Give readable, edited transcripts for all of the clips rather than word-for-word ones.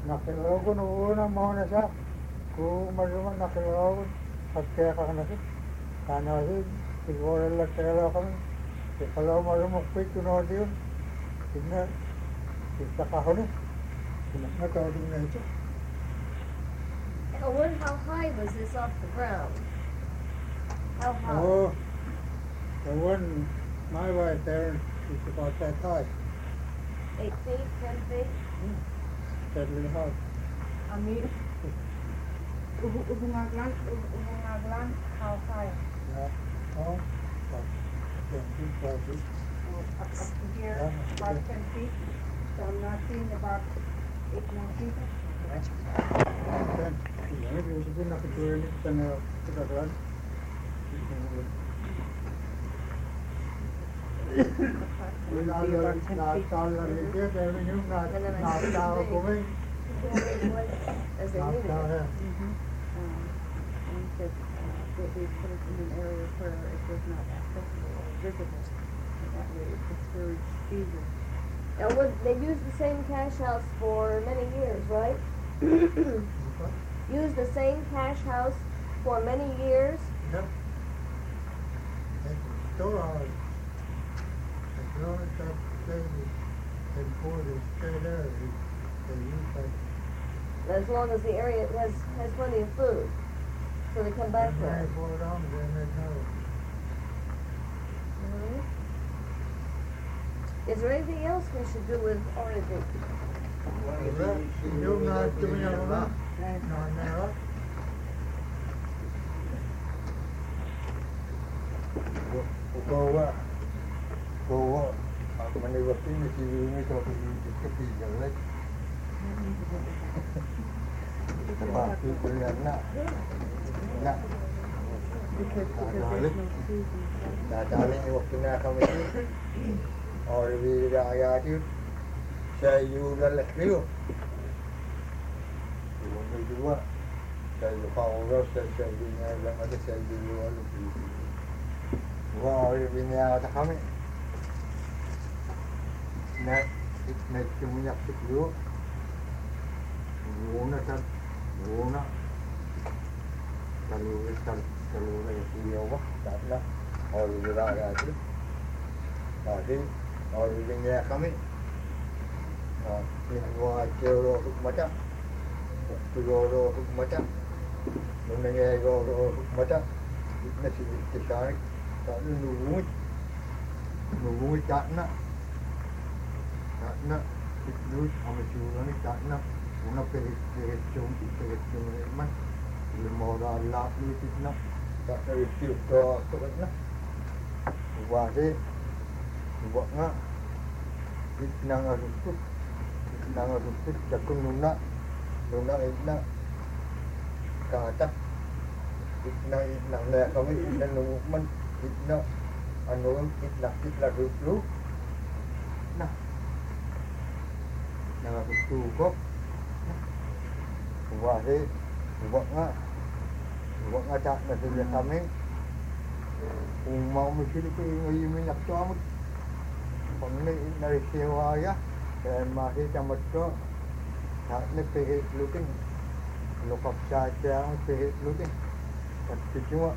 nakilawan una mo na siya kung maluman nakilawan pagkaya ka na siya kanahin siguro lang kaya kami kalau malumukpit kuno yun tignan kita kahon nakauling na ito. How high was this off the ground? How high? Oh, the one my wife there is about that high. 8 feet, 10 feet? That little high. Ami, ubungaglan, how high? Yeah. Oh, about 10 feet, 12 feet. Up to here, about 10 feet. So I'm not seeing about 8, 9 feet. Then, maybe we should do nothing to it, then put that right. As they needed it. And said they put it in an area where it was not accessible or visible. And that way it discouraged seizures. Now, they used the same cash house for many years, right? Used the same cash house for many years? Yep. And store house. As long as that baby can afford to stay there, they use that. As long as the area has plenty of food. So they come back there. When they pour it on, then they know. Is there anything else we should do with Origin? You're not doing it enough. Not now. Go when they were finished, you make up the pizza, right? The bath people are not. Because there's no season. Darling, you walk in there, come with me. Or we got you. Say you let you. You want to do what? Say you follow us, say you never let me say you all the people. Well, we now to come in. Next, we have to do. Runa. Kalau yang siapa, tak nak. Orang berak aja. Tadi orang punya kami. Ini dua kilo macam, kilo macam, mengenai kilo macam. Nasi kisar, tak nunggu tak nak. Itu kami cuma ni tak nak. Una pericum man, lemora lap itu nak, tak pericum tu nak. Buat ni, buat ngah, nang arusut, cakun nuna ina, kata, nang le kami ina nungman, ina, anu ina dulu, nah, nang arusut kok. Buat ngah tak nak dia kami. Mau mesti tu yang minyak tuam. Pemni dari sewa ya, dan masih camat tu. Tak nak pergi looking. Lokap saja pergi looking. Tapi cuma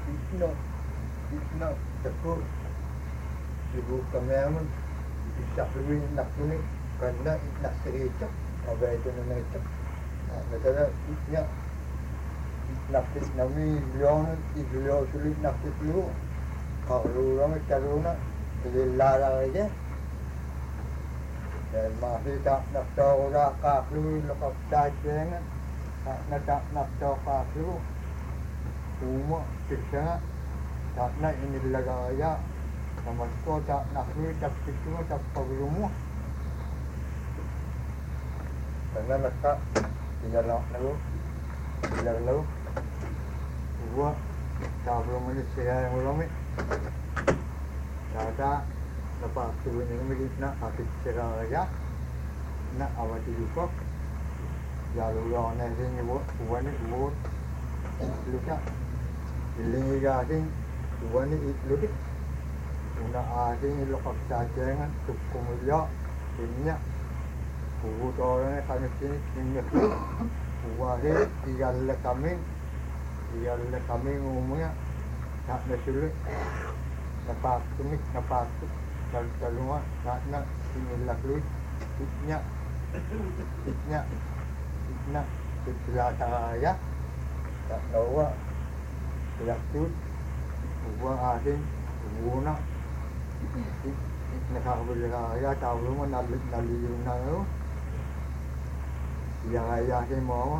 itu takut. Ibu kami aman. Bisa pergi nak ni kerana nak sehat. Apa itu nak itu. Mesela ya nakit nami beliau sulit nakit dulu kalau orang caruna lara aja dan masih tak nak tahu rakah dulu lepas saja tak nak tahu rakah dulu semua kita tak nak ini lagaya sama sekali tak nak ni tak semua tak perlu semua karena nak tinggal lalu buat kalau manusia yang ulama ada lepas tu ini mungkin nak aktif cerah aja nak awak juga lalu orang ni buat luka ini gasing buat ni luka una asing lepas saja dengan cukup mulia ini puhut orangnya kami sini nyeklu wahid tigalle kami ngomongnya nak nasulit napaktumik kalkalunga nak sinilakluit itnya Ketilakaya tak nawa Kelakut Uang asin Uwana Nakakabulakaya Tawlo mo naliyong na Yang ayasin mo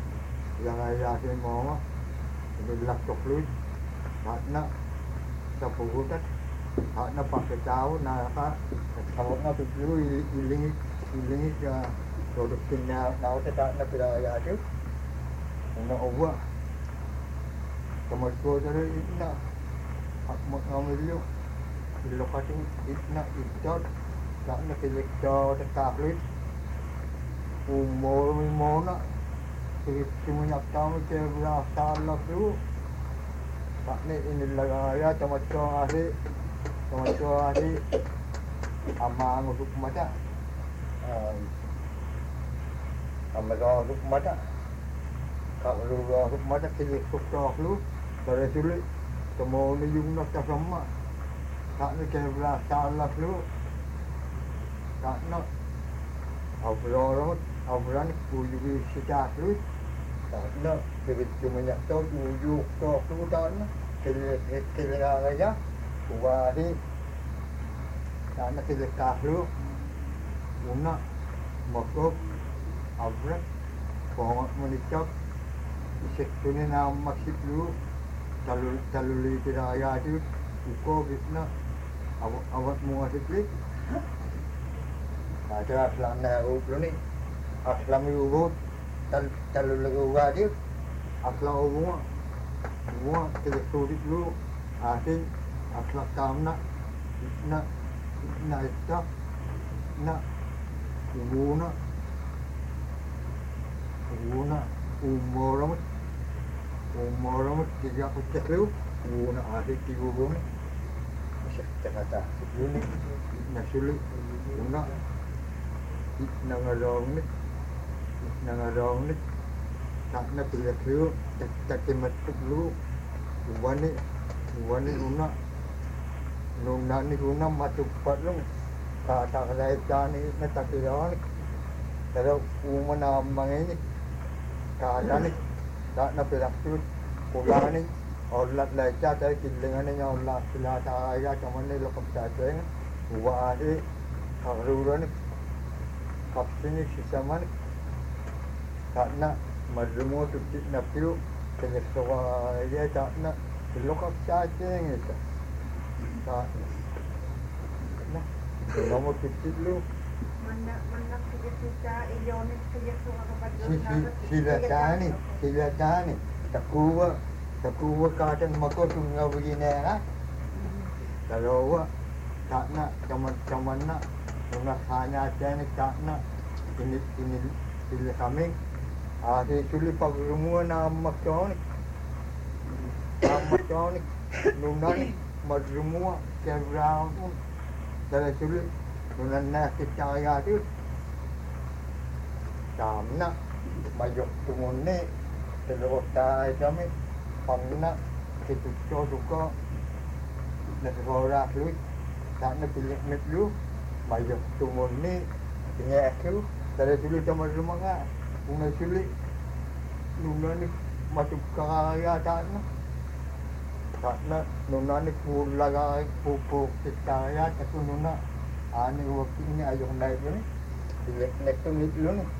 Nagulak tukluit Hat na Sa pugutat Hat na pakitaw Nakakawag na piplo Ilingit produksi na tak na pilaya tu, na uwa, kemudian dari itna, mak ngambil di lokasi itna itu, tak na kilektor terkablit, umur mana, semuanya tahu cewek salah tu, tak ni ini lagaya macam ahli, amang untuk macam. Amazon mata kalau mata kiri suktok lu dari sulit semua ni yung nak sama tak ni kena salah lu tak nak obrolan kuyu sejak lu tak nak begitu banyak tu kuyu tok tu tak nak kiri aja kuari tak nak kiri kahlu una makop Abrak, pokok menikah, seksualnya nama masjid lu, caluli tidak ayah tu, uko bisna, awak muat sikit. Ada aslam nahu ni, aslam ubud, caluli ubud, aslam ubud, semua seksualit lu, asin, aslam kamna, itu, ubuna. Umuram tiga pecah lu, una asyik tiga bumi, masih terkata ini nasulit, una nangarong ni, tak nak pilih lu, tak kemetuk lu, wani una ni una masuk patlu, kata kerja ni nak kira ni, kalau umana mangini. Keadaan ni tak nak berlaku pulang ni orang lelaki dari kilangan ni orang selasa ayah cuma ni lokap saja buat ni kalau ni kapsin ni sisama ni tak nak majumu tu nak piu kenyeswa dia tak nak lokap saja ni tak nak nomor kecil lu Mana kita iyonik suka kepada sila tani takuwa katan mako tunga begini lah kalau tak nak cuman nak tunga hanya cani tak nak ini sila kami ada sulit pagrumua nama coni nunan madrumua kerana kalau sulit nunan nak kecaya tu Kamna Mayok tumuni Telurut tayo kami Pamna Kitucho duka Naghorak luit Tak na pilik mit lu Mayok tumuni Tingek lu Dari sulit sama rumah nga Kung nasulit Nuna ni Masuk kakaya tak na Nuna ni kulagay Pupuk kitaya Tato nuna Ani waktu ini ayok naik ni Pilik tu mit lu ni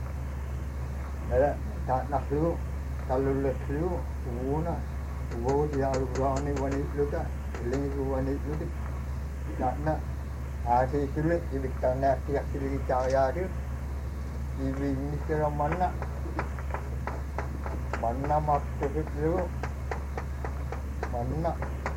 Ada tak nak lu, kalau lu, una, dia orang ni wanita lu tak, lagi wanita lu tak nak, asyik sulit, jadi tak tiap kali cahaya tu, ibu ni kira mana maksud lu, mana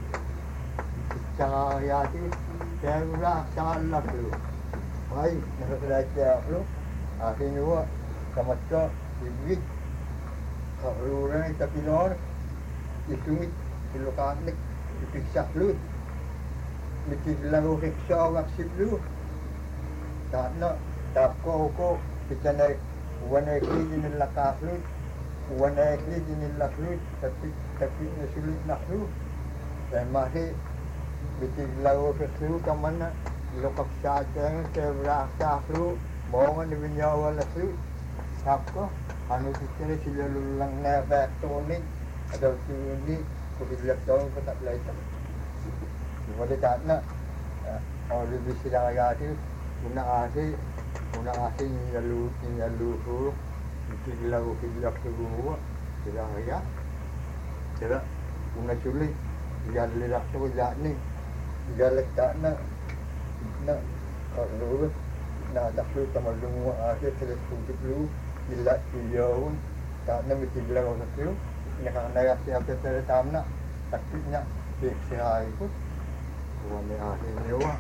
cahaya tu, kira salah lu, baik, nak belajar lu, akhirnya buat sama tu. Ibig kalau orang itu pilih isumit silokanik dipiksa lu dikit lalu riksa waksip lu tak nak Tapko kitane wana klidin lakaflut wana klidin laklut tapi nasulit naklu dan masih bitig lawo keslu kamana lokap saateng kebrasa flu mongan di binyawa lasu tapko anu kitane sila lulang na baktonik ada tuni kubilak tahu ketak laita dimana takna oleh bisira gati una asi nyalu huruf bitig lawo kibilak tubuh sila ya sila una sulit lihat tu ni galak takna na kalau na taklu tamalungu akhir teleskop dulu ila iyaun takna bitigla ko sakyo nakakanayak siya pero tamna taktiknya siya itu wala akhir niwa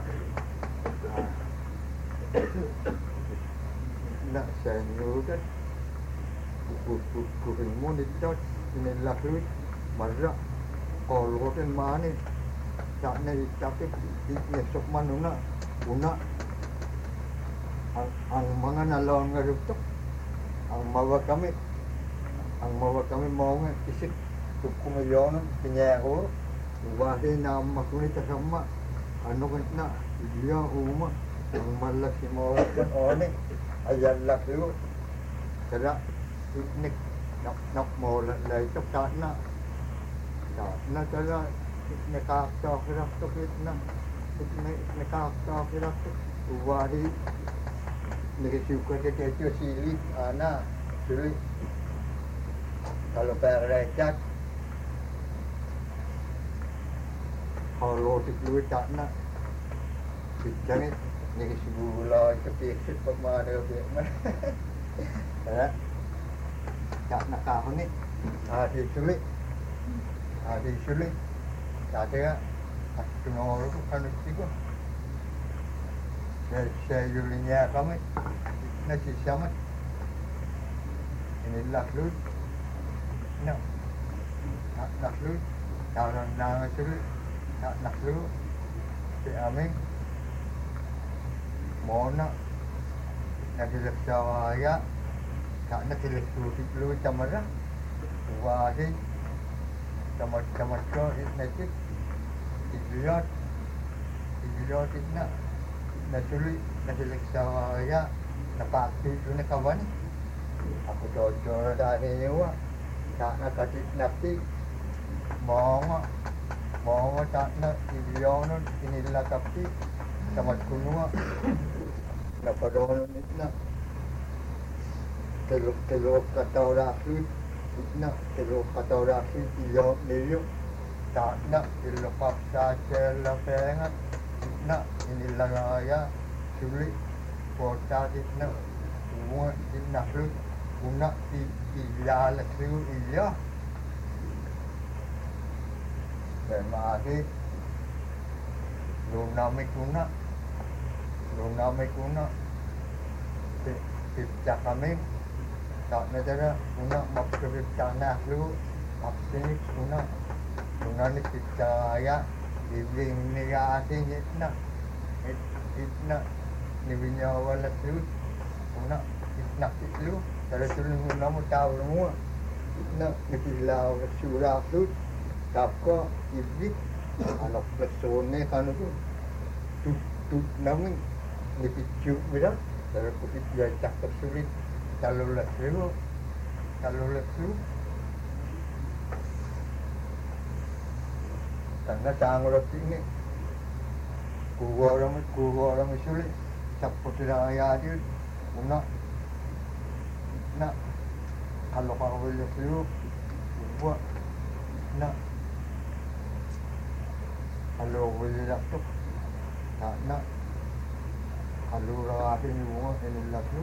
na sa nyugat kukurin mo nito sinilaklut marra kalau kan mana tak ni tapi esok mana una ang mga nalawang nga ruptok ang mawa kami mau nga isip kumayon pinyahor wahai na makunit sama ano kan na dia uma ang malak si mawa kan one ayan lakyo kada iknik nak mau lai tok tak na kala nakakakirap to kitna nakakakirap to wari nagisuka kekecho silit ana silit kalau perecak kalau dikluit takna bijane nagisugula kepiksit pagmana biakman ya tak nakahoni adi sulit adi sulit ada kenal tu kan itu saya julinya kami nasi sama ini laklut no laklut kalau nang sulit laklut si amin mona nasi leksawaya tak nasi leklut camara wahid tamat ko itnatik idiot itna nasulik sa ya napakti ito na kawan ako dojo dahil niwa tak nakatit napti mga tak na idionon inilakapti tamat kunwa napadonon itna telok kataw rakit itna telok kataw rakit iyo niyo tak nak dilepas saja pengat nak inilagaya sulit kota itna semua itna sulit guna iya lesu iya dan masih lunamik guna cipta kami tak negara guna maksud tanah lu maksud guna ni kita ya ibling negasi itna ni binyawa lesu guna itna itu kalau sulung namu tahu semua itna nikilau surah tu tapko iblik anak persone kan tu namun nikicu bila kalau kupit dia tak tersulit kalau lesu karena sangat ini kuwa orang sulit seperti raya dia nak kalau kau boleh tu kuwa nak kalau boleh laptop nak kalau raya ni semua ini laptop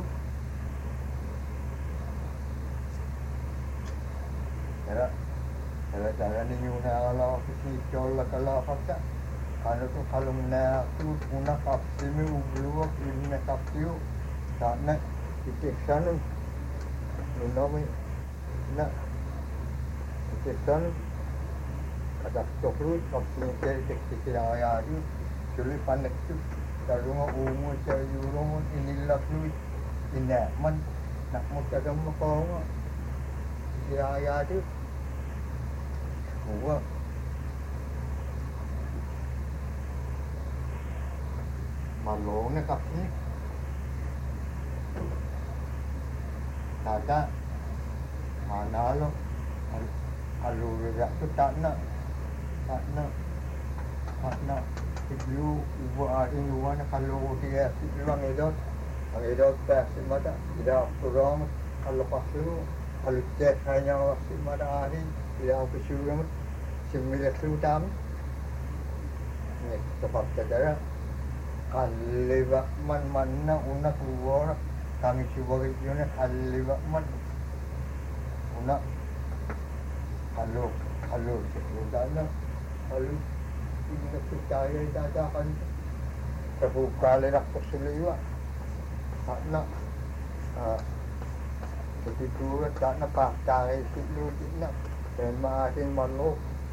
ya cara ni yuna kalau kisi cola kalau apa kalau na tu una kapsimi ubluwa ilme kapsiu tak nak itiksan nami na itiksan kada stokru kapsimi ke itiksi raya itu sulit panik tu Tarunga umu sa yurungun inilakluit inaman nakmutagam makonga siyayati huwa malone kapni tata manalo alurira tu takna Ibu aring luar kalau dia bilang edot, pasti mata tidak kurang kalau pasu kalau cek hanya pasti mata aring tidak kesuram sembilan sutam. Ini sebab saudara kalibak mana unak luar kami sebagai jenis kalibak unak kalau sebenarnya kalau ini percaya dadakan terbuka lerak terseluruh karena begitu tak nak pakai silu tidak semakin malu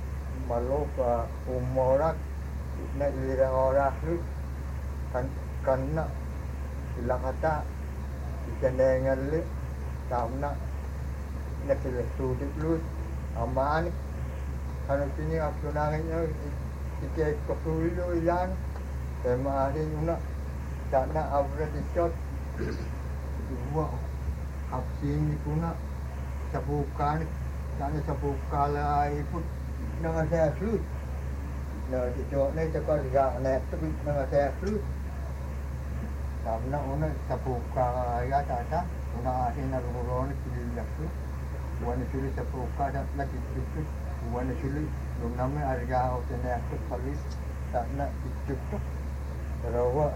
umorak nak ira orang lu kan karena sila kata dikendengan lu karena nak sudut lu aman kalau sini aku nangnya Kita kepuluh ilan Kemarin juga Tak nak abra dikot Dua Kapsin kuna Sabukan Tak nak sabukan lah pun Dengan saya slut Nah dikot ni cakap gak nak Tapi dengan saya slut Karena una sabukan Ya tak tak Una asin na rumah ni Pilih laksu Wana sulit sabukan Tak nak dikot Wana sulit namanya harga hotelnya aku paling tak nak cukup rawa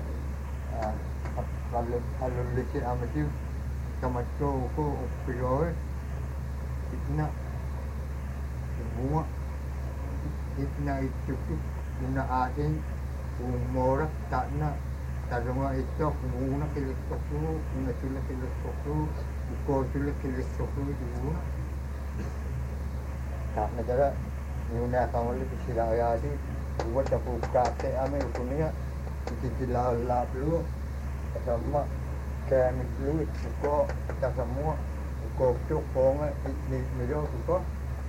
kalau lecet amat tu sama tu aku pilih itna semua itna cukup guna asin umur tak nak tak rumah itu guna kilos tu guna sulit kilos tu ukur sulit kilos tu guna tak nak cara Yuna kamu lebih silaya di buat dapur kate ame punya kita lap lu sama kami lu uko kita semua uko cuk ponga ini mejo uko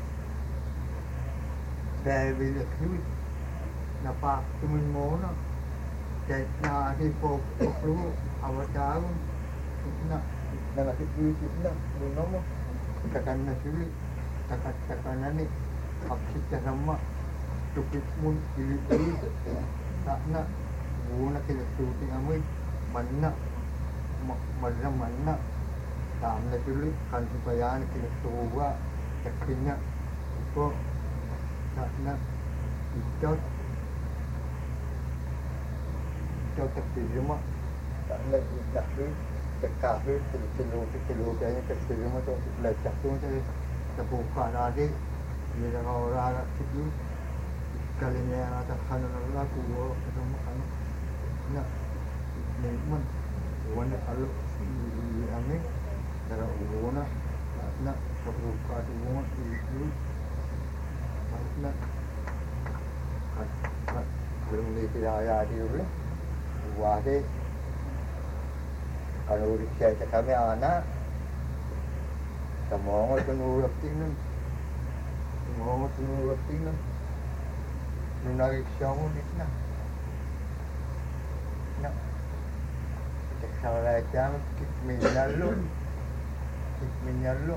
David lu napa tumin mona na di pok lu awak na itu lu nomo takkan nasi takkan ni Apsika sama Tukit pun pilih Tak nak Guna kita syuting kami Mana Tak nak tulis Kan supaya kita suruh Yakinnya Itu Tak nak Ikut terima Tak nak tulis Dekat Kilo Kayaknya terima tu Belajar tu Terbuka lagi Bila orang itu kalinya atas kanan laku atau makan nak nikmat wana kalau ame cara wana nak terbuka semua itu nak belum dikira dia wahde kalau dikira kami anak semua itu nurut tinggal Mau tunjuk tinggal, menarik siapa ni nak, Kalau jam minyalu,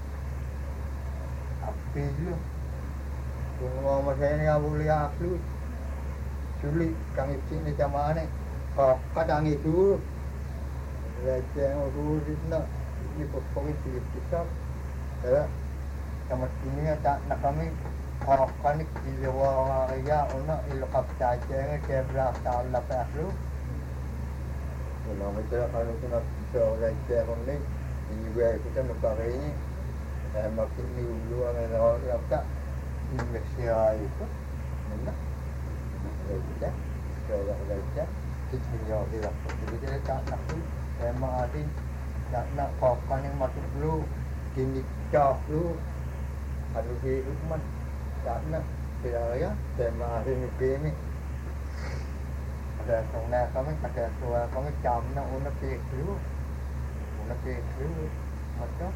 api lu, semua macam ni aku lihat lu, sulit kang isi ni macam mana, kadang itu, leceh aku nak, ni pokok itu kisah, Kamu ini tak nak kami kan di luar ya una ilokap saja ke berasa lepas lu. Kalau kita kalau kita seorang cerita ini juga kita nak ini makin ni luar negara apa Indonesia itu, mana? Kita seorang raja kita dia kita tak nak tu, ada tak nak kan yang masuk lu, kini cak lu. Kalau di rumah tak nak saya tema hari ni Ateasona kami, ateasua kami camna una pieklu. Una pieklu mata.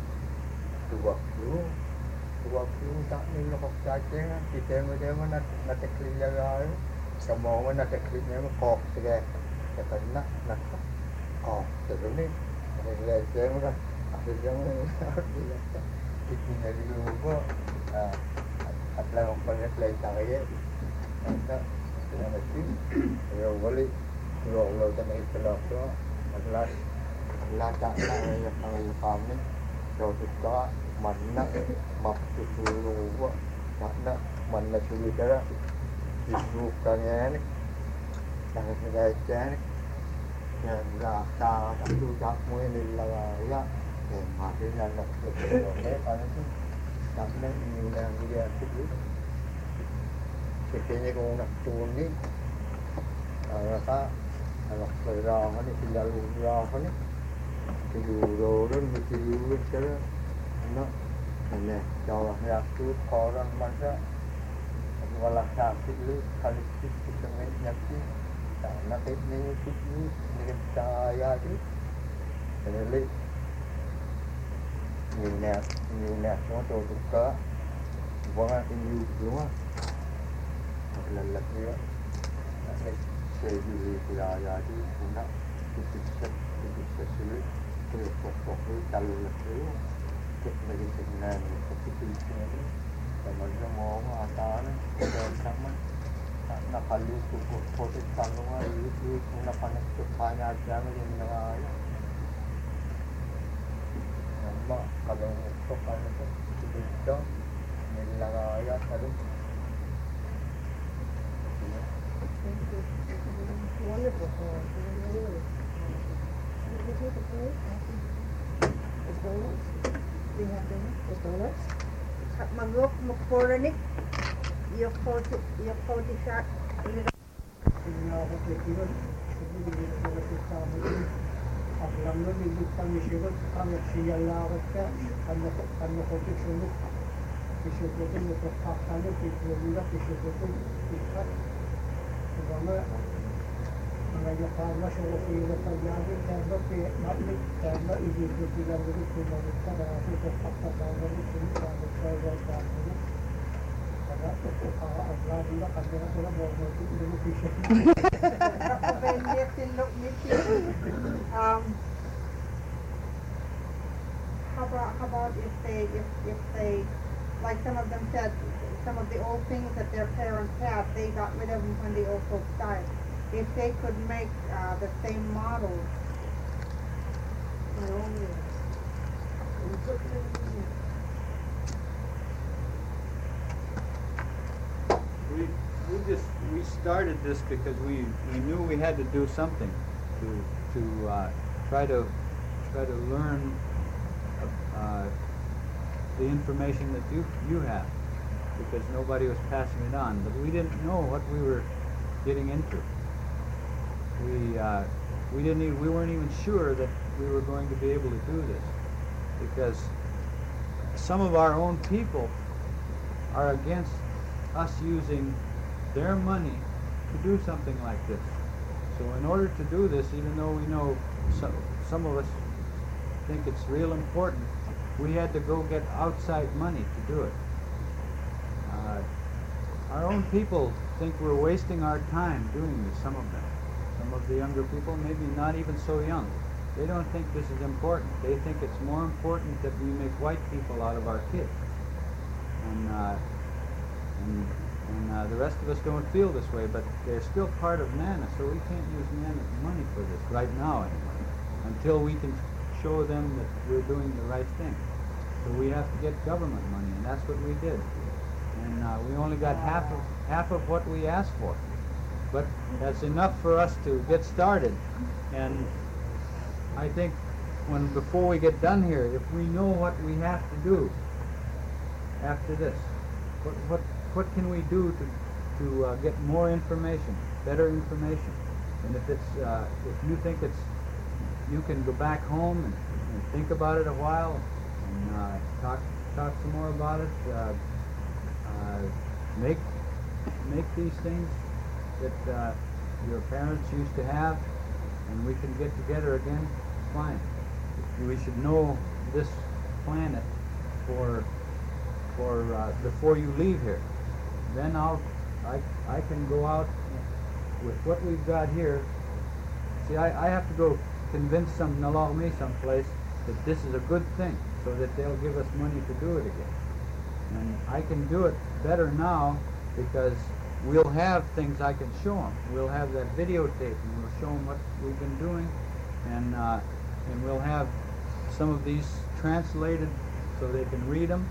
Tua klu tak ni lokok cacing, kita macam nak tekli jaga. Semua nak tekli ni kok tiga. Kata nak. Oh, terus ni. Ada cacing dah. Ada jangan. Kita ni dulu pun. Atlah orang panggil play cari. Ada. Yang mesti. Kalau boleh. Kalau tak nak istilah tu. Adalah. Lacak yang kami. Kalau suka. Mana maksud dulu nak mana dulu cara dibukannya ni jangan sengaja ni yang tak tu tak mui ni lah ya maksudnya nak betul ni kalau tu tak nak ni yang dia tu sekiranya kau nak turun ni rasa anak perang ni selalu perang ni tidur mesti tidur cara nak ni jauh ya tu orang masa walau sakit lu kali kita menyakit tak nak ni dengan saya tu jadi nhiều nè nó cho chúng ta vâng nhiều đúng không lần nữa đây sẽ đi ra thì cũng đã cái xử lý cái cuộc cái lần nữa lagi dengan seperti ini, zaman semua ada ni, sama nak kalu tu proses tanggungan itu nak panas banyak jangan yang nama kalau untuk panas itu tidak melanggar kalau Wonderful. We have donuts. Mag-look magpuranik. Yung kodi siya. Hindi ako kaibigan. Hindi ko kasama din. Ang lang nun, hindi kami sigot. Kami siyalakot ka. Kami ko kisunod. Kisugotin mo sa kakalo. Kisugotin. Kisugotin. Ikat. Diba nga? Mga kama siya ko sila pagyagi. Kaya matlik. Kaya ibigay sila ulit. Kumagit ka. Kasi sa kakatawa rin. Kumagit sa kakatawa. How about if they like some of them said some of the old things that their parents had, they got rid of them when the old folks died. If they could make the same models. We started this because we knew we had to do something to try to learn the information that you have, because nobody was passing it on, but we didn't know what we were getting into. We weren't even sure that we were going to be able to do this, because some of our own people are against us using their money to do something like this. So in order to do this, even though we know some of us think it's real important, we had to go get outside money to do it. Our own people think we're wasting our time doing this, some of them. Some of the younger people, maybe not even so young, they don't think this is important. They think it's more important that we make white people out of our kids. And the rest of us don't feel this way, but they're still part of NANA, so we can't use NANA's money for this right now anyway, until we can show them that we're doing the right thing. So we have to get government money, and that's what we did. And we only got half of what we asked for, but that's enough for us to get started. And I think before we get done here, if we know what we have to do after this, what can we do to get more information, better information? And if you think you can go back home and think about it a while and talk some more about it, make these things that your parents used to have, and we can get together again, fine. We should know this planet before you leave here. Then I can go out with what we've got here. See, I have to go convince some Nalorme someplace that this is a good thing, so that they'll give us money to do it again. And I can do it better now because we'll have things I can show them. We'll have that videotape, and we'll show them what we've been doing, and we'll have some of these translated so they can read them,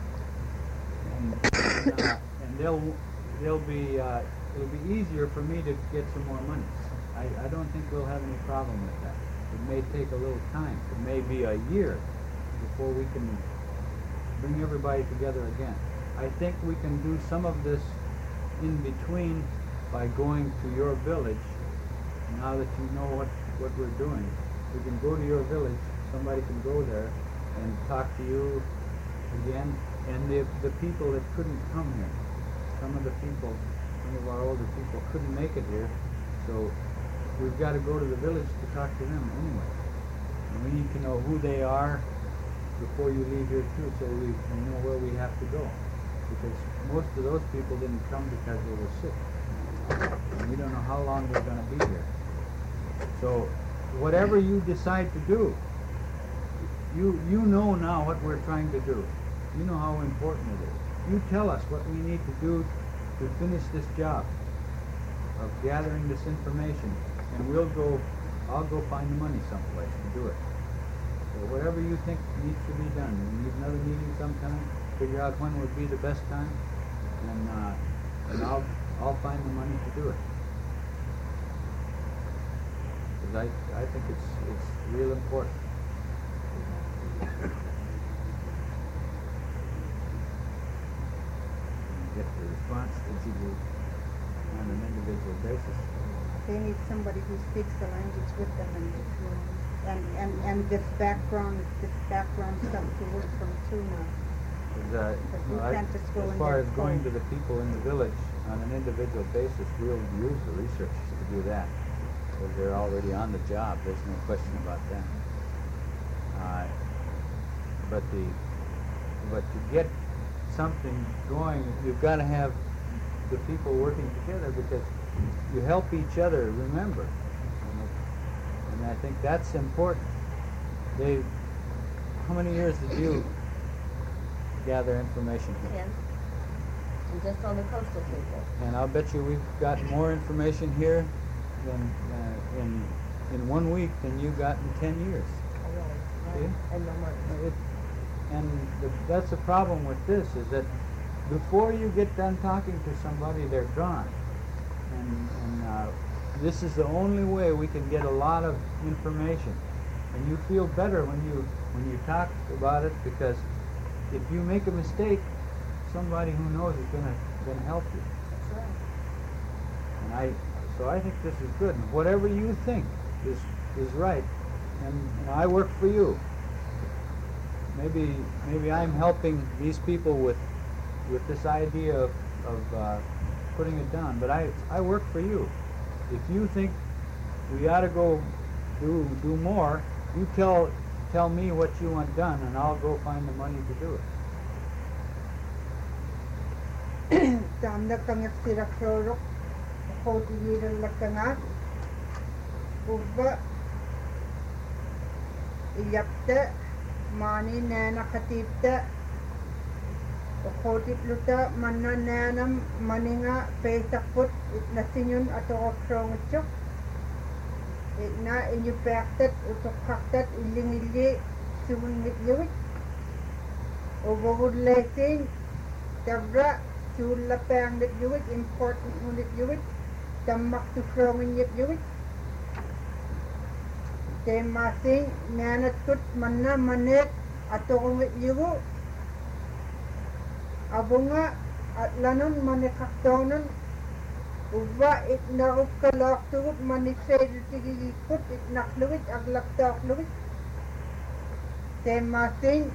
and it'll be easier for me to get some more money. I don't think we'll have any problem with that. It may take a little time. It may be a year before we can bring everybody together again. I think we can do some of this in between by going to your village. Now that you know what we're doing, we can go to your village. Somebody can go there and talk to you again, and the people that couldn't come here. Some of our older people couldn't make it here, so we've got to go to the village to talk to them anyway. And we need to know who they are before you leave here too, so we know where we have to go. Because most of those people didn't come because they were sick. And we don't know how long they're going to be here. So whatever you decide to do, you know now what we're trying to do. You know how important it is. You tell us what we need to do to finish this job of gathering this information, and I'll go find the money someplace to do it. So whatever you think needs to be done, we need another meeting sometime, figure out when would be the best time, and I'll find the money to do it. Because I think it's real important. Get the response that you do on an individual basis. They need somebody who speaks the language with them, and this background stuff to work from too now. We can't just go as in far there as going to cold. the people in the village on an individual basis, we'll use the researchers to do that, because they're already on the job. There's no question about that. But to get something going, you've got to have the people working together, because you help each other remember. And I think that's important. How many years did you gather information here? 10. And just on the coastal people. And I'll bet you we've got more information here than in 1 week than you got in 10 years. See? And no money. That's the problem with this, is that before you get done talking to somebody, they're gone. And this is the only way we can get a lot of information. And you feel better when you talk about it, because if you make a mistake, somebody who knows is gonna help you. That's right. So I think this is good. And whatever you think is right, and I work for you. Maybe I'm helping these people with this idea of putting it down, but I work for you. If you think we ought to go do more, you tell me what you want done, and I'll go find the money to do it. Tamda kang siraksorok, ako diwiran lakangat, ubba, iyapta, mani nana katipta, ako tipluta, manna nanam, maninga, pesakput, itnasinyun ato okrongchok, itna inyupaktat, utokaktat, ilingili, suwingit-yuwit, ubagud lesing, tabra, Chula pang that you important unit you tamak to krongin yet you te masing nanat kut manna manet atong with you abunga at lanon manikaktonon uba it na ukalak to manisay tigikut it nakluwit aglaktak luwit te masing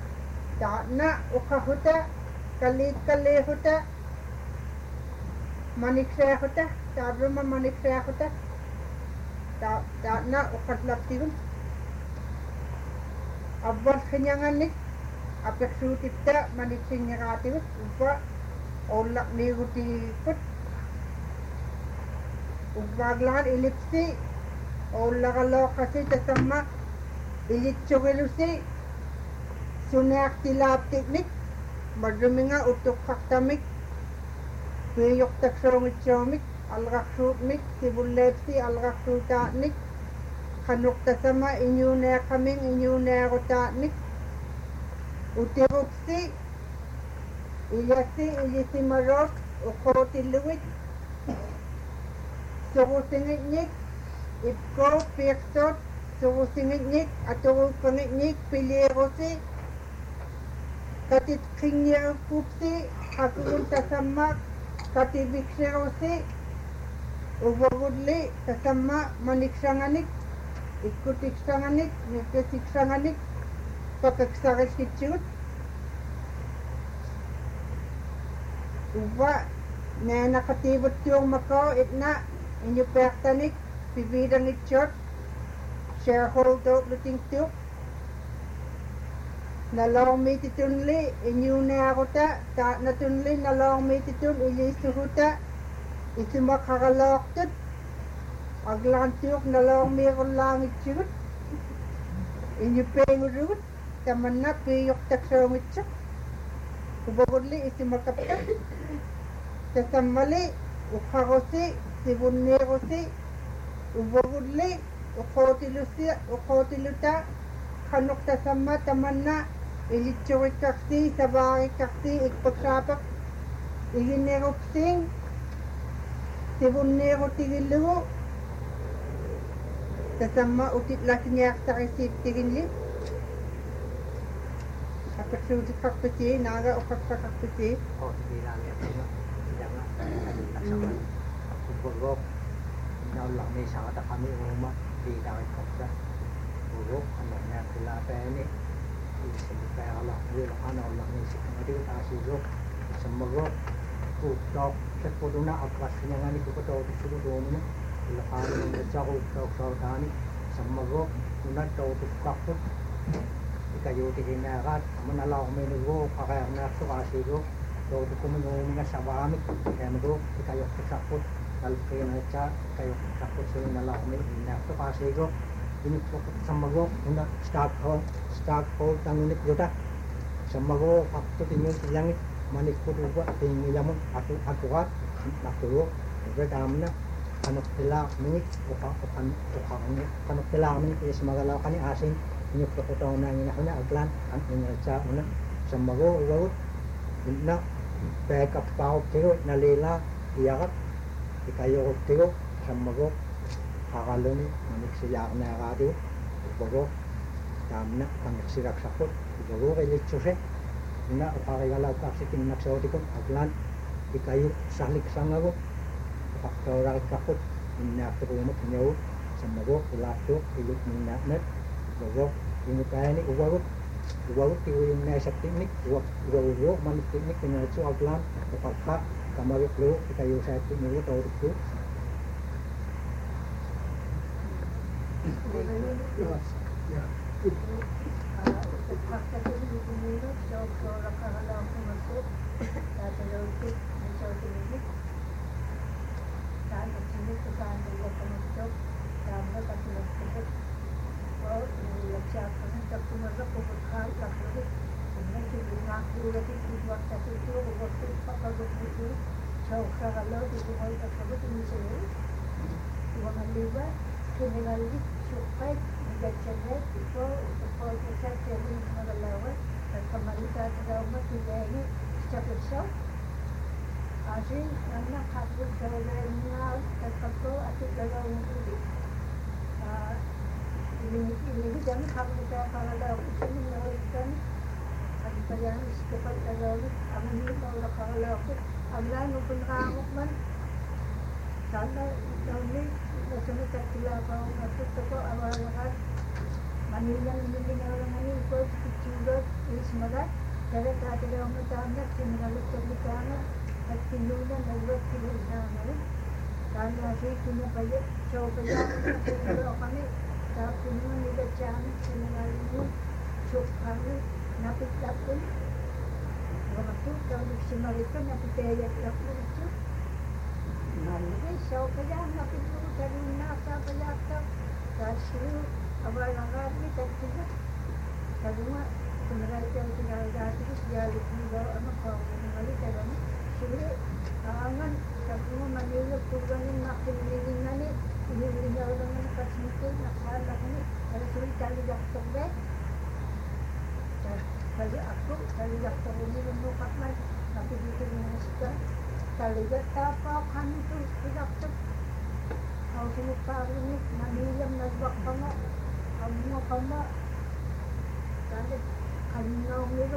ta na ukahuta Kali huta manikseakuta tabruma manikseakuta ta na uqatlaqtigun abbas kinyanganik apeksuutitta maniksinniqaatigut uppa ollaqniigutikut uppaaglagan ilipsi ollaqalooqasi tasamma ilitsugilusi suneaqtilaaptiknik madruminga utuqqaqtamik piyuqtaksoongitsoomik alqaqsuutmik sibulleepsi alqaqsuutaa'nik qanuqtasama iñuuneeqaming iñuuneequtaa'nik utiruksi ilyasi ilyisimaroot uqootilluit suqusingitñik ipkoo piiqsoot suqusingitñik aturuqqangitñik piliiqusi katitqinniuppupsi qakugun tasamma kativiksirusi uvagulli tasamma maniksanganik ikkutiksanganik nikkasiksanganik pakaksaqiskitsigut uva neenaqatiivuttuurmakoo itna iñupeertanik piviidangitsuat shareholder-lutingtuuq naloormiititunli iñuuneaquta taa'natunli naloormiititun ilisuhuta isimaqqaraloortut aglaantuuq naloormiiqullaangitsugut iñupeegurugut tamanna piiyuqtaksoongitsuq ubagulli isimakapta tasammali uqqarusi sivunniirusi ubagulli uqootiluta qanuqtasamma tamanna ilitsugikkaqsi savaarikkaqsi ikpaksaapaq iginniruksiing sivunniirutigillugu tasamma utitlaqiniaqtarisiiptigilli apeksuutiqqarpisi naaga uqaqqaqarpisi Buruk, nolak ni sangat kami rumah di daerah kota. Buruk, anaknya kelapa ini, sampai Allah will nolak ni sekarang itu asih buruk, semoga utak sepuluhnya akrasnya ngani kita tahu di sini domino, lepas ini bercakap utak tani, semoga unak tahu tu kakut, kayu tiga nerat, menalau menunggu pakai anak tu asih buruk. So ko mo nga sabamit kaya mo kayo kakapot alkayo na cha kayo kakapot so na lang may ina to kasi go ini ko samago una start hold tangunit yuta samago kapto tinyo langit manik ko duwa tinyo yamon ako natulo bedamna kanok tila minit kanok tila minit is magalaw kani asin inyo ko to na ina aglan ang inyo cha una samago uwot na backup pao tigo nalila iyakat ikayo tigo samago akaloni manik siya na radio ubago tamna ang sirak sakot ubago elitsuse na pakigalaw kasi tinaksaotikon aglan ikayo salik sangago paktorak kakot inakturumot nyaw samago ulato ilut minatnet ubago inukayani ubago Uwag yung nasa teknik, uwag manik teknik dengan itu aglan, kapag kamarip lo, kayo sa teknik lo, tawag ko. at pinunan ang road pinunangan. Kaya kinapaya, so kaya pinuro kami. Tapos nung nila tiyan, sinangalan mo, so kami, napit-tapon. Waktu kalau si Marika napitaya ako ito. Malay, so kaya napituro karon na sa payata. Kasi awalangan at sila. Kaluma, kumaray ka ang sinagagatis, galit mo daw, ano pa ako nangali, kaya mo, sila, aangan, sabi mo, Manila, kurganin, makinilingin na ni, inilingaw lang ng kasmitin, nakala ko ni, kaya sila taligak tokbe. Kaya ako, taligak tokbe nilong lukat man, napilitin mo na sila, taligak tapaw kami ito, taligak tok. Ako sinuparinig, Manilam, nagbak pa mo, kamo pa mo, kaya kalinaw nilo,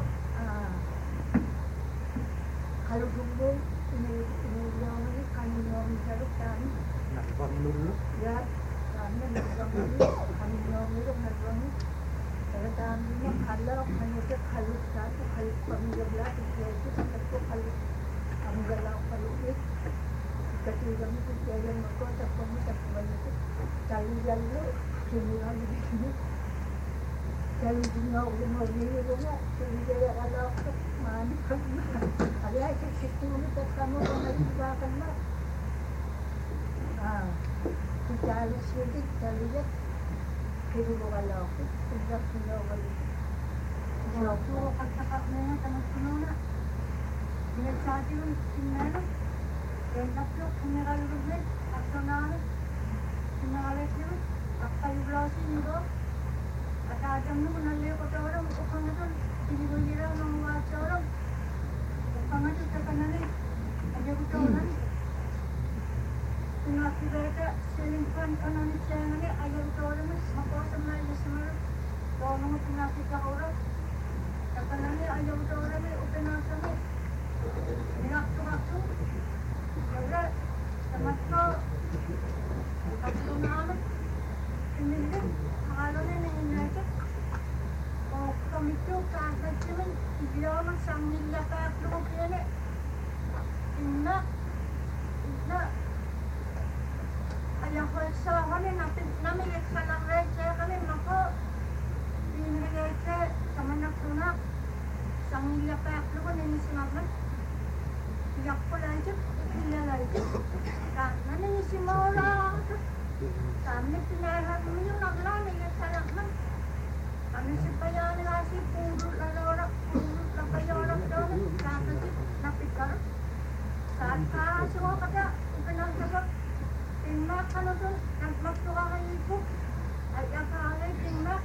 kalugumbong, inilaw na ni, kalinaw nilo kami. Nagbang lulu. Ya, kami nagbang nilo, kalinaw nilo, nagbang nilo. Kaya kami mo, kalaw, kanito, kaluk sato, kaluk pamilabla, ito, sato, kaluk, ang galaw, kalukit. Katilang ito, kaya magkontak po mo, tapos ito, taligan lo, sinulang ito. Kaya nga umorniyo nga, kaya alaw ko, manikag na. Alay, sisunod at kamo kung nalibakan na. Kitalas yun din, taligat. Kinulo alaw ko, kaya kinawali. So, puro pagkakap na yan, tanong puno na. Pinagsati yung sinero. Kaya tatlo, kumiraluluglit, aksonari. Sinalit yun, akayuglasi nyo. At adam mo naliyo ko sa orang, ukang ito, pinibulira ng mga sa orang. Ukang ito sa kanali, ayaw ko sa orang. Pinakibeta, silingpan ka na ni siya nga, ayaw ko sa orang, mako sa mga ilasmar. Kaya nung pinakita ko orang, sa kanali, ayaw ko sa orang, upinasa mo. Minakto-makto. Kaya, sa matko, kakto na amat, pinilin. Kalau ni United, kami tu kahit cuman bilang sambil lepas belum kena, inna, ayah kuasa kami nami leksanan rece kami maka ini rece sama nak tunak sambil lepas belum ini semua, yak pula aja, ini lagi, karena ini semua orang. Kami pinahan mo yung naglami ng salakman. Kami si Payani kasi puro na payorak doon. Kasi napikar. Saan ka suha ka ka? Ipinagkabak. Tingmak ka na doon. Nagmaktuka kayo ito. Ay akagay tingmak.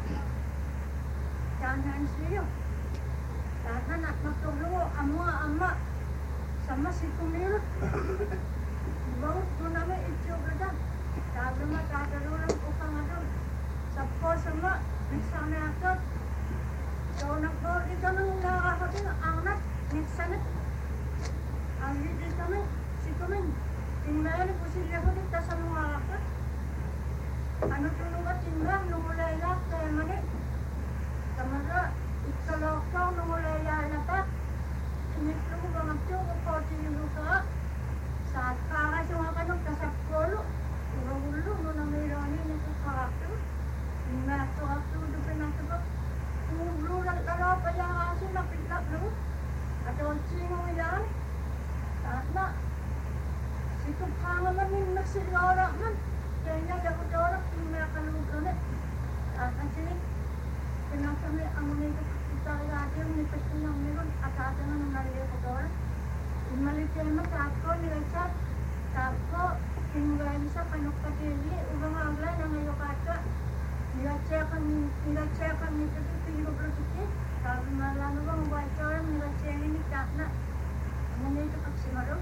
Saan siyo. Saan nagmaktulo. Ama. Sama si Kumilot. Bawat mo namin ito ka. Sabi mo, tatalulong ko ka nga doon. Sa poso mo, nagsana ako. So, ito nung nakakatin, ang anak, nagsanat. Ang dito kami, si Kumin. Tingnan ko sila ko dito sa mga ako. Ano tulong ka tingnan, nung ulaya, kaya mani. Kamara, ikalakaw, nung ulaya na pa. Sinitlo ko ba magtuko ko, sinilo ka. Saat para sa mga kanong kasapolo. Ulo mo na may rani nito karakter. Nato ako doon na ito. Ulo lang tala pa yan kasi napitlap no. At ang sino yan. Tama. Sito pa naman yung nagsilora man. Kaya niya dapat orang yung nakalugan eh. At ang sini. Kaya kami ang mga itarigati yung nipas ko ng meron. At ata na nung nariyo ko doon. Imalikya mo tapo nilagsak. Tapo. Tinggalin sa panukatili, ubang agla na ngayon kata. Nilagsakan nito sa pinag-prositi. Sabi malano bang waitoran, nilagsakan ni Tatna. Ano na ito pagsimaro?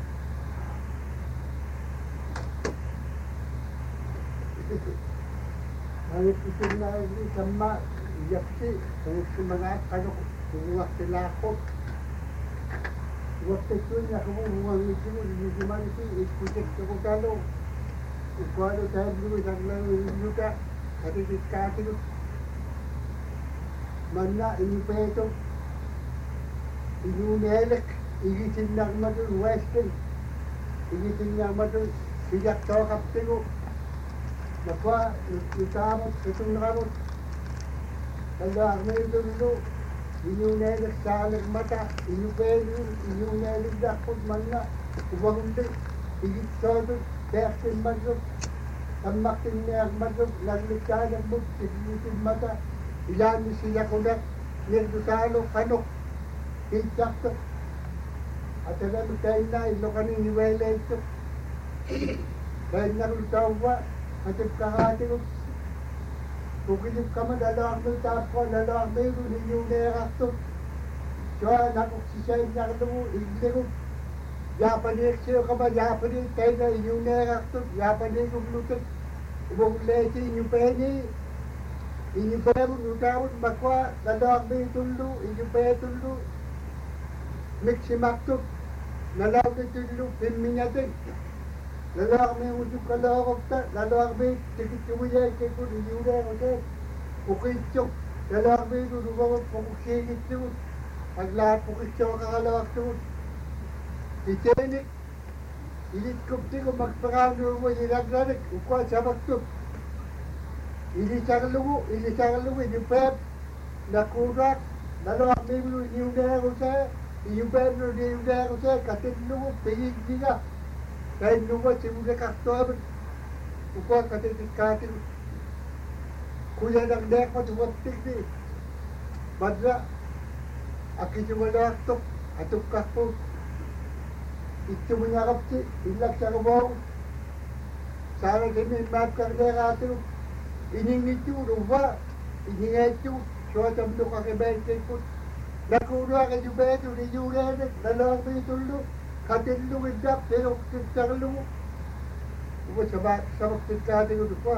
Ang ipitin na sama, yapsi, kung sumangat, kumuha sila ako. Waktu itu nak hubungan itu di mana sih ikut aku kalau saya dulu jangan juga ada diskusi itu mana ini peto ini melek igisinnaarmatun uastin igisinnaarmatun sijartoaqartigu nakua utaamut itunneramut allaarmiitullu inuuneelersaaleqmata inupeelun inuuneeliddarput manna uvagulli igitsootut peertimmassut tammartinniarmatut nallikkaalermut igisimata ilaannissillaqunak nirtusaalu qanuq kiitsartuq atalalu tainna illoqani niveeleittuq tainnaru tauvva atipkaraatigut tukilipkama lalaarmi taappa lalaarmiilu niyuuneerartuq soa naquqsisainniarlugu illigut yaapaniiqsiuqama yaapanii taina iyuuneerartuq yaapaniiguglutik uvugleeti iñupeeni iñupeerun utaavut makua lalaarmiitullu iñupeetullu miksimartuq nalautitullu pimmiñatik lalaarmiigutukkaloorupta lalaarmiit tikittuguyeekkikut iyuuneeruteek uqiitsuq lalaarmiigu lugagut poquksiigittugut aglaat poqissooqaraloartugut iteenik ilitkuptigu makperaanuugu ilaglanik ukua sabaktut ilisarlugu iñupeep nakuudaak lalaarmiiglu iyuuneerutee iyupeeplu iyuuneerutee katillugu pigiggiga tainnuga simulekartoabut ukua katitikkaatigu kuyanarneeqmat uwattikni madra akitugalaartuq atukkarpuut ittumuñarapti illaksaruvoogu saalatimmi maapkarneeraatigu iningittugut uvva iningeittugut suatamnuqaqimeekkikkut nakuuduaq iñupeetun iyuuneenik nalaarmiitullu katillugiddaq tiruqtittarlugu uva sabaqtikkaatigut ukua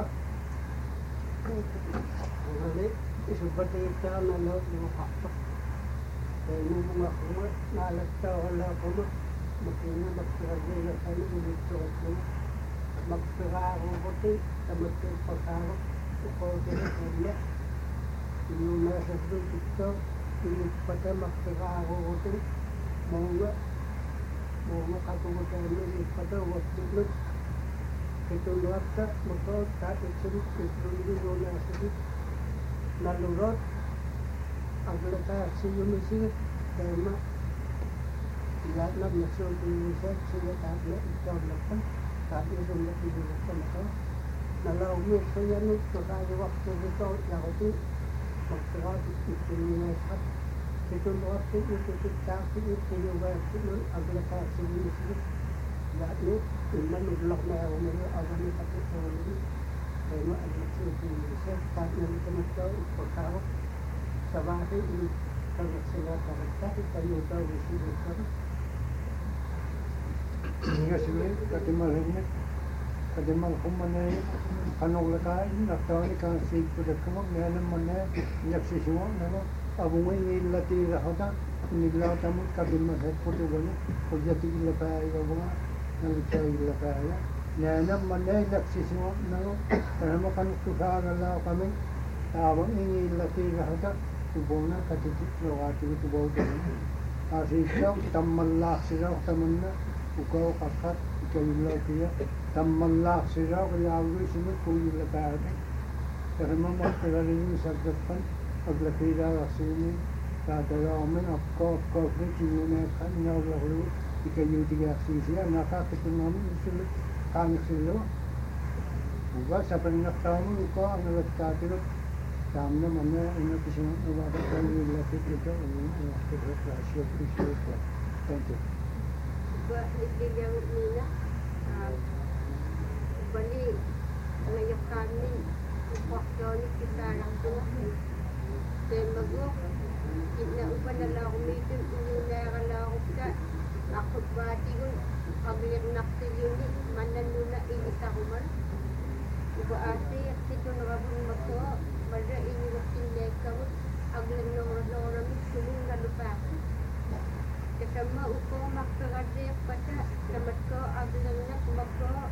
Ngali isubatiittaanalo luuqartuq tainumungaquma naalattaorlaaquma makina maktiralliilasani ulittuqattuma maktiraaruuruti tamattiippakaaruq uqootiriqilla inuunaasarluutittoo ilippata maktiraaruuruti muunga qatugutaani ilippata uwattillut kitulluatta mutoot taatitsilut kitlulli nuunaasilit nallurot aglataarsiyyumisiit teema ilaatnab nasuutiiwiseet siya taatna ittaulakkan taatnisumna iyulakkanako nalaumiirsuyannut tusaayuwaqturritoo yaquti maktiraat ittulluweesqat kitulluatti itutittaarti ittiyuweertilul aglataarsiyyumisiit ilaatni immanullaqneerumilu aganiqatitooluni teema aglasuutiiwiseet taatnamitamatoo ippakaaruq sabaahi ilikkarriqsilaaqarritta ittayuutaawisilukkara Ngasili katimalhinnik katimalhummanei qanuqlakaa innartaani kaansiikputakkama meanammanee nyaksisuwa nana avungui ngillatiirahota nillaatamut katimalhekputugani hujjatigillapaaivavunga nalukkaigillapaaga meanammanee nyaksisuwa nana tanama qanuqtusaagalaaqami taava ingillatiirahota tubona katitiloqaatigu tuboutani asiikkau tammallaaksirauq tamanna ukau qaqqat ikayullaakiya tammallaaksirauq yaavluisimut kuyillapaaga tanama maqtiralini saggaqqan aglakiiraaqarsini taatayaamin akkoofni kiyuneeqan inaulaqlu ikayutigaaqsiisia naqaaqitunaami usulut qaaniqsilluwa uga sapannaqtaamu uka angalatkaatilu taamna manna inakisina ugaada kayullakikita unaaqtirraqaasiyokkisiukka thank you Nila bali ngayakkanin upakyooni kisaraqtuna temago kinna upanalaaqumiitun inuunaaqalaaruqta aquppaatigun agliqnaqtiyuni mannannuna ilisaqumar upa aasiiqtitunrabunmakoo marra iñuruqtinneekkamut agliqnooranoorami sumunnalupaaqi kasama ukoo maqpaqarriiqqata tamatkoo agliqnaq makoo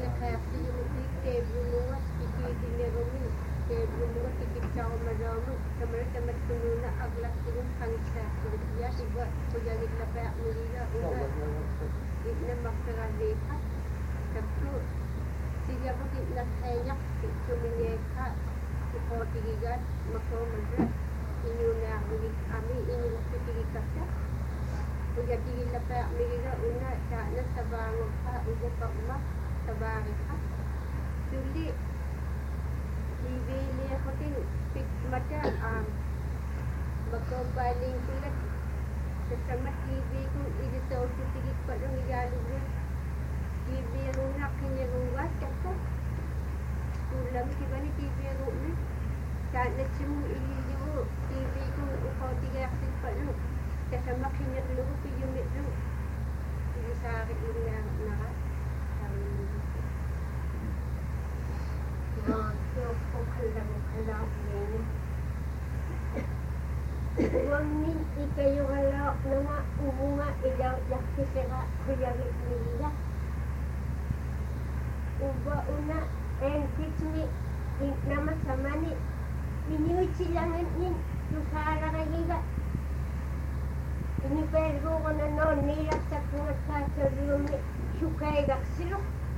agliqeeqsiyumutik teebrumungas ikiitinnerumin teebrumunga tikitsaqumaraamu Teman-teman penuna aglak dengan kanisa kerja tiba kujangit lapar mulila una itna maktaran dekat tapi siya po kitna kaya kuminyeka ko tigigan mako madra inyuna ami inyuna tigigat kuya tigil lapar mulila una kana sabangon ka ugo ka uma sabari ka tuli ibili ako tin mata magkabaling kulat sa TV kung idito ko tigit pa ng iyalugan TV ang unak kinyalugan kasi kulang kiba ni TV ang unak kahit simong iliyo TV kung ukaw tigaksin pa ng kasi makinyalugan ko yung ito hindi sa akin yung naka kung alam niyo huwag ni kayo halak na nga umunga ilaw yakisira kuyagit nila uba una and teach me naman sa mani inuit silangan nin susara kahiga inipero ko na noon nilak sa kungat ka sa lumi sukay gaksilo